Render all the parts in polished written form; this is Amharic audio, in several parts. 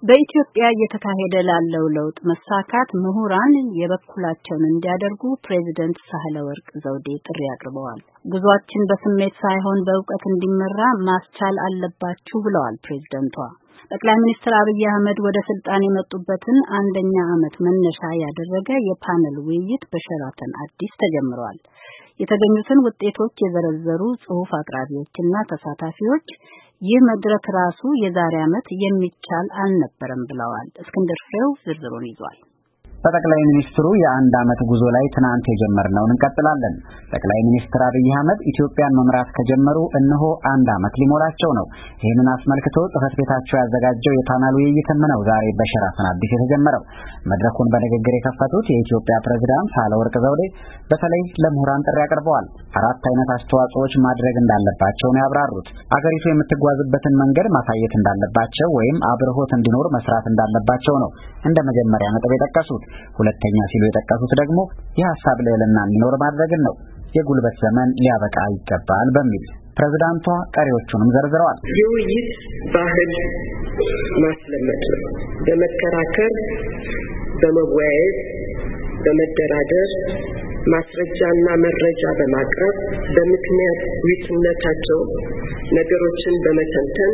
በኢትዮጵያ እየተካሄደ ላለው ለውጥ መሳካት ምሁራን የበኩላቸውን እንዲያደርጉ ፕሬዝዳንት ሳህለወርቅ ዘውዴ ጥሪ አቅርበዋል። ጉዟችን በስሜት ሳይሆን በእውቀት እንዲመራ ማስቻል አለባችሁ ብለዋል ፕሬዝዳንቷ። ጠቅላይ ሚኒስትር አብይ አህመድ ወደ ስልጣን የመጡበትን አንደኛ ዓመት መነሻ ያደረገ የፓነል ውይይት በሸራተን አዲስ ተጀምሯል። የተገኙትን ውጤቶች የዘረዘሩ ጽሑፍ አቅራቢዎችና ተሳታፊዎች ይህ መድረክ ራሱ የዛሬ ዓመት የሚቻል አልነበረም ብለዋል። እስክንድር ፍሬው ዝርዝሩን ይዟል። በጠቅላይ ሚኒስትሩ የአንድ ዓመት ጉዞ ላይ ትናንት የጀመርነውን እንቀጥላለን። ጠቅላይ ሚኒስትር አብይ አህመድ ኢትዮጵያን መምራት ከጀመሩ እነሆ አንድ ዓመት ሊሞላቸው ነው። ይህንን አስመልክቶ ጽሕፈት ቤታቸው ያዘጋጀው የፓናል ውይይትም ነው ዛሬ በሸራተን አዲስ የተጀመረው። መድረኩን በንግግር የከፈቱት የኢትዮጵያ ፕሬዝዳንት ሳህለወርቅ ዘውዴ በተለይ ለምሁራን ጥሪ አቅርበዋል። 4 አይነት አስተዋጽኦዎች ማድረግ እንዳለባቸው ነው ያብራሩት። አገሪቱ የምትጓዝበትን መንገድ ማሳየት እንዳለባቸው ወይም አብርሆት እንዲኖር መስራት እንዳለባቸው ነው እንደ መጀመሪያ ነጥብ የጠቀሱት። ሁለተኛ ሲሉ የጠቀሱት ደግሞ የሐሳብ ልዕልና እንዲኖር ማድረግን ነው። የጉልበት ዘመን ሊያበቃ ይገባል በሚል ፕሬዝዳንቷ ቀሪዎቹንም ዘርዝረዋል። የውይይት ባህል ማስለመድ ነው። በመከራከር፣ በመወያየት፣ በመደራደር ማስረጃና መረጃ በማቅረብ በምክንያት ዊትነታቸው ነገሮችን በመተንተን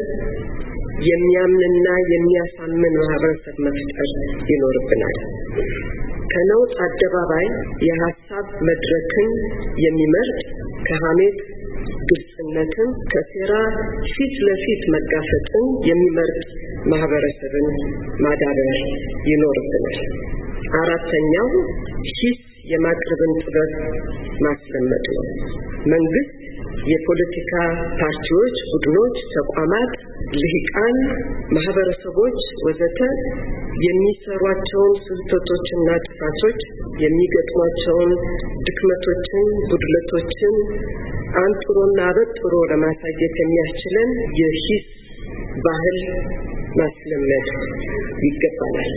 የሚያምንና የሚያሳምን ማህበረሰብ መፍጠር ይኖርብናል። ከነውጥ አደባባይ የሐሳብ መድረክን የሚመርጥ ከሐሜት ግልጽነትን ከሴራ ፊት ለፊት መጋፈጥን የሚመርጥ ማህበረሰብን ማዳበር ይኖርብናል። አራተኛው ሂስ የማቅረብን ጥበብ ማስለመድ ነው። መንግስት፣ የፖለቲካ ፓርቲዎች፣ ቡድኖች፣ ተቋማት፣ ልሂቃን፣ ማህበረሰቦች ወዘተ የሚሰሯቸውን ስህተቶችና ጥፋቶች የሚገጥሟቸውን ድክመቶችን፣ ጉድለቶችን አንጥሮና አበጥሮ ለማሳየት የሚያስችለን የሂስ ባህል ማስለመድ ይገባናል።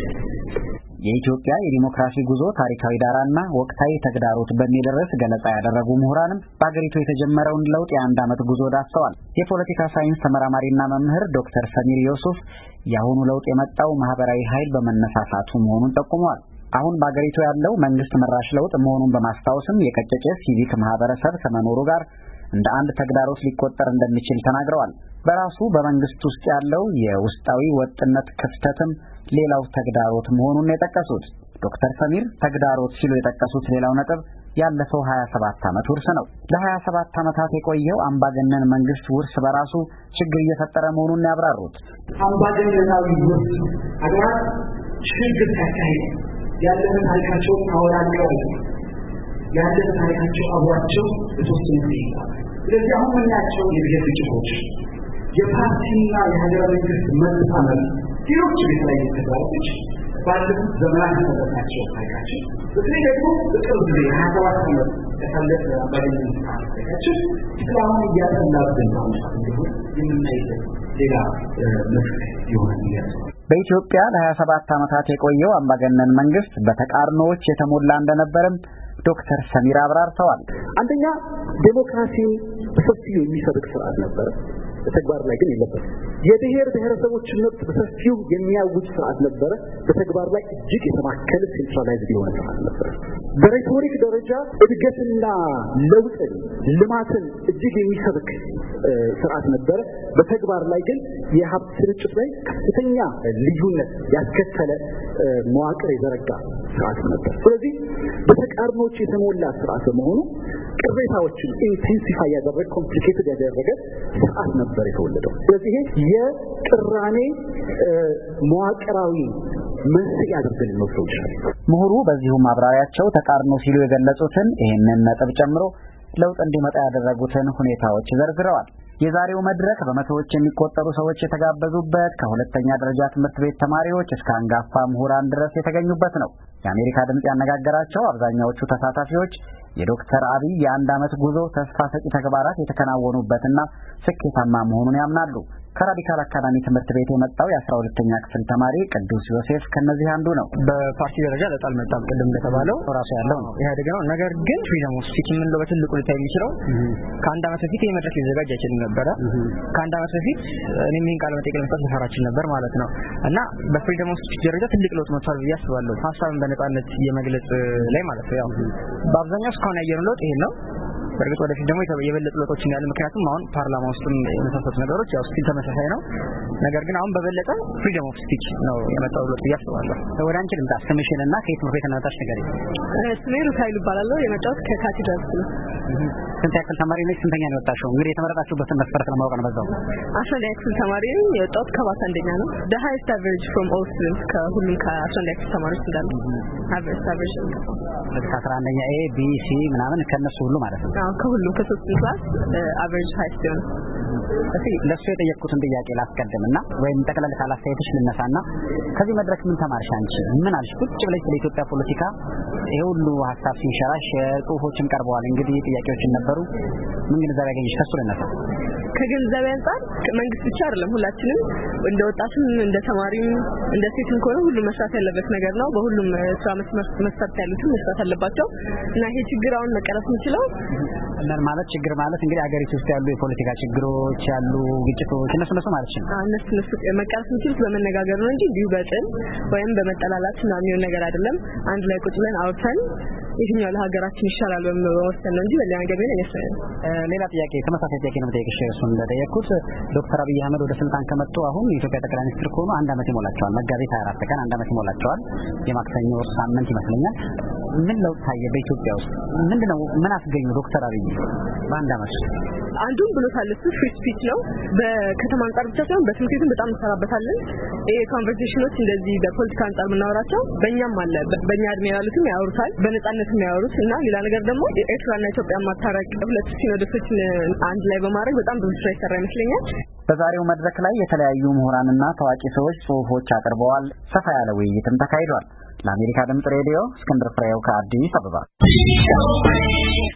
የኢትዮጵያ የዲሞክራሲ ጉዞ ታሪካዊ ዳራና ወቅታዊ ተግዳሮት በሚል ርዕስ ገለጻ ያደረጉ ምሁራንም በአገሪቱ የተጀመረውን ለውጥ የአንድ ዓመት ጉዞ ዳሰዋል። የፖለቲካ ሳይንስ ተመራማሪና መምህር ዶክተር ሰሚር ዮሱፍ የአሁኑ ለውጥ የመጣው ማህበራዊ ኃይል በመነሳሳቱ መሆኑን ጠቁመዋል። አሁን በአገሪቱ ያለው መንግስት መራሽ ለውጥ መሆኑን በማስታወስም የቀጨጨ ሲቪክ ማህበረሰብ ከመኖሩ ጋር እንደ አንድ ተግዳሮት ሊቆጠር እንደሚችል ተናግረዋል። በራሱ በመንግስት ውስጥ ያለው የውስጣዊ ወጥነት ክፍተትም ሌላው ተግዳሮት መሆኑን የጠቀሱት ዶክተር ሰሚር ተግዳሮት ሲሉ የጠቀሱት ሌላው ነጥብ ያለፈው 27 ዓመት ውርስ ነው። ለ27 ዓመታት የቆየው አምባገነን መንግስት ውርስ በራሱ ችግር እየፈጠረ መሆኑን ያብራሩት አምባገነናዊ ውርስ አገራት ችግር ሲያካሂድ ያለፈ ታሪካቸውን አወራቀው ያለፈ ታሪካቸው አብሯቸው የተወሰኑ ይይዛል። ስለዚህ አሁን የምናያቸው የብሔር ግጭቶች፣ የፓርቲና የሀገረ መንግስት መጣመር፣ ሌሎች የተለያዩ ተግዳሮቶች ባለፉት ዘመናት የተፈጠሩ ታሪካችን በተለይ ደግሞ በቅርብ ጊዜ 27 ዓመት ያሳለፈ አምባገነን ታሪካችን እስካሁን እያጠላብን ነው የምናይበት ሌላ ምክር ይሆናል ያስባል። በኢትዮጵያ ለ27 ዓመታት የቆየው አምባገነን መንግስት በተቃርኖዎች የተሞላ እንደነበረም ዶክተር ሰሚር አብራርተዋል። አንደኛ ዴሞክራሲን በሰፊው የሚሰብክ ስርዓት ነበር፣ በተግባር ላይ ግን የለበትም። የብሔር ብሔረሰቦችን መብት በሰፊው የሚያውጅ ስርዓት ነበረ፣ በተግባር ላይ እጅግ የተማከለ ሴንትራላይዝድ የሆነ ስርዓት ነበር። በሬቶሪክ ደረጃ እድገትና ለውጥን ልማትን እጅግ የሚሰብክ ስርዓት ነበረ፣ በተግባር ላይ ግን የሀብት ስርጭት ላይ ከፍተኛ ልዩነት ያስከተለ መዋቅር የዘረጋ ስርዓት ነበር። ስለዚህ በተቃርኖች የተሞላ ስርዓት በመሆኑ ቅሬታዎችን ኢንቴንሲፋይ ያደረገ ኮምፕሊኬትድ ያደረገ ስርዓት ነበር የተወለደው። ስለዚህ የቅራኔ መዋቅራዊ መንስኤ አድርገን እንወስደው ይችላል። ምሁሩ በዚሁ ማብራሪያቸው ተቃርኖ ሲሉ የገለጹትን ይህንን ነጥብ ጨምሮ ለውጥ እንዲመጣ ያደረጉትን ሁኔታዎች ዘርዝረዋል። የዛሬው መድረክ በመቶዎች የሚቆጠሩ ሰዎች የተጋበዙበት ከሁለተኛ ደረጃ ትምህርት ቤት ተማሪዎች እስከ አንጋፋ ምሁራን ድረስ የተገኙበት ነው። የአሜሪካ ድምጽ ያነጋገራቸው አብዛኛዎቹ ተሳታፊዎች የዶክተር አብይ የአንድ ዓመት ጉዞ ተስፋ ሰጪ ተግባራት የተከናወኑበትና ስኬታማ መሆኑን ያምናሉ። ከራዲካል አካዳሚ ትምህርት ቤት የመጣው የ12ኛ ክፍል ተማሪ ቅዱስ ዮሴፍ ከነዚህ አንዱ ነው። በፓርቲ ደረጃ ለጣል መጣም ቅድም እንደተባለው ራሱ ያለው ነው ኢህአዴግ ነው። ነገር ግን ፍሪደም ኦፍ ስፒች ምን ነው በትልቁ ሊታይ የሚችለው ከአንድ ዓመት በፊት የመድረክ ሊዘጋጅ አይችልም ነበር። ከአንድ ዓመት በፊት እኔም ይሄን ቃል መጠየቅ ለመስጠት ልፈራችን ነበር ማለት ነው። እና በፍሪደም ኦፍ ስፒች ደረጃ ትልቅ ለውጥ መጥቷል ብዬ አስባለሁ። ሀሳብን በነጻነት የመግለጽ ላይ ማለት ነው። ያው በአብዛኛው እስካሁን ያየነው ለውጥ ይሄን ነው። በርግጥ ወደፊት ደግሞ የበለጠ ለውጦች እንዳሉ ምክንያቱም አሁን ፓርላማ ውስጥም የመሳሰሉት ነገሮች ያው ስቲል ተመሳሳይ ነው። ነገር ግን አሁን በበለጠ ፍሪደም ኦፍ ስፒች ነው የመጣው ለውጥ ያስባለሁ። ወደ አንቺ ልምጣ። ስምሽንና ከየት ትምህርት ቤት እንደመጣሽ ንገሪኝ። ስሜ ሩታይል ይባላል። የመጣሁት ከካቴድራል ነው። ስንት ያክል ተማሪ ነሽ? ስንተኛ ነው የወጣሽው? እንግዲህ የተመረጣችሁበትን መስፈርት ለማወቅ ነው በዛው። 11ኛ ክፍል ተማሪ ነኝ። የወጣሁት ከባስ አንደኛ ነው። the highest average from all students ከሁሉም ከ11ኛ ክፍል ተማሪዎች እንዳሉ average ከ11ኛ ኤ ቢ ሲ ምናምን ከነሱ ሁሉ ማለት ነው። አዎ ከሁሉም ከሶስት ክላስ average highest ነው። እስቲ ለሱ የጠየቅኩትን ጥያቄ ላስቀድምና ወይም ጠቅለል ካላስተያየትሽ ልነሳና ከዚህ መድረክ ምን ተማርሽ አንቺ? ምን አልሽ? ቁጭ ብለሽ ስለ ኢትዮጵያ ፖለቲካ ይሄ ሁሉ ሀሳብ ሲንሸራሽ ጽሁፎችም ቀርበዋል። እንግዲህ ጥያቄዎችን ነበሩ። ምን ግንዛቤ ያገኘሽ? ከሱ ልነሳ። ከግንዛቤ አንፃር መንግስት ብቻ አይደለም ሁላችንም እንደ ወጣትም እንደ ተማሪም እንደ ሴትም ከሆነ ሁሉም መስራት ያለበት ነገር ነው። በሁሉም ስራ መስራት ያሉትም መስራት አለባቸው እና ይሄ ችግር አሁን መቀረፍ የሚችለው እና ማለት ችግር ማለት እንግዲህ አገሪቱ ውስጥ ያሉ የፖለቲካ ችግሮች ያሉ ግጭቶች እነሱ ማለት ነው። እነሱ መቀረፍ የሚችሉት በመነጋገር ነው እንጂ እንዲሁ በጥል ወይም በመጠላላት እና የሚሆን ነገር አይደለም። አንድ ላይ ቁጭ ብለን አውርተን የትኛው ለሀገራችን ይሻላል በመወሰን ነው እንጂ በሌላ ነገር ምን አይመስልም። ሌላ ጥያቄ ተመሳሳይ ጥያቄ ነው የምጠይቅሽ። እሱን እንደጠየቅኩት ዶክተር አብይ አህመድ ወደ ስልጣን ከመጡ አሁን የኢትዮጵያ ጠቅላይ ሚኒስትር ከሆኑ አንድ ዓመት ይሞላቸዋል። መጋቢት 24 ቀን አንድ ዓመት ይሞላቸዋል። የማክሰኞ ሳምንት ይመስለኛል። ምን ለውጥ ታየ በኢትዮጵያ ውስጥ? ምንድነው ምን አስገኙ ዶክተር አብይ በአንድ ዓመት? አንዱን ብሎታል እሱ ፍሪ ስፒች ነው። በከተማ አንፃር ብቻ ሳይሆን በትምህርት ቤትም በጣም እንሰራበታለን። ይሄ ኮንቨርሴሽኖች እንደዚህ በፖለቲካ አንፃር የምናወራቸው በእኛም አለ በእኛ እድሜ ያሉትም ያወሩታል በነጻነት የሚያወሩት እና ሌላ ነገር ደግሞ ኤርትራና ኢትዮጵያ ማታረቅ ሁለት ሲኖዶሶችን አንድ ላይ በማድረግ በጣም ብዙ ስራ ይሰራ ይመስለኛል። በዛሬው መድረክ ላይ የተለያዩ ምሁራንና ታዋቂ ሰዎች ጽሁፎች አቅርበዋል። ሰፋ ያለ ውይይትም ተካሂዷል። ለአሜሪካ ድምጽ ሬዲዮ እስክንድር ፍሬው ከአዲስ አበባ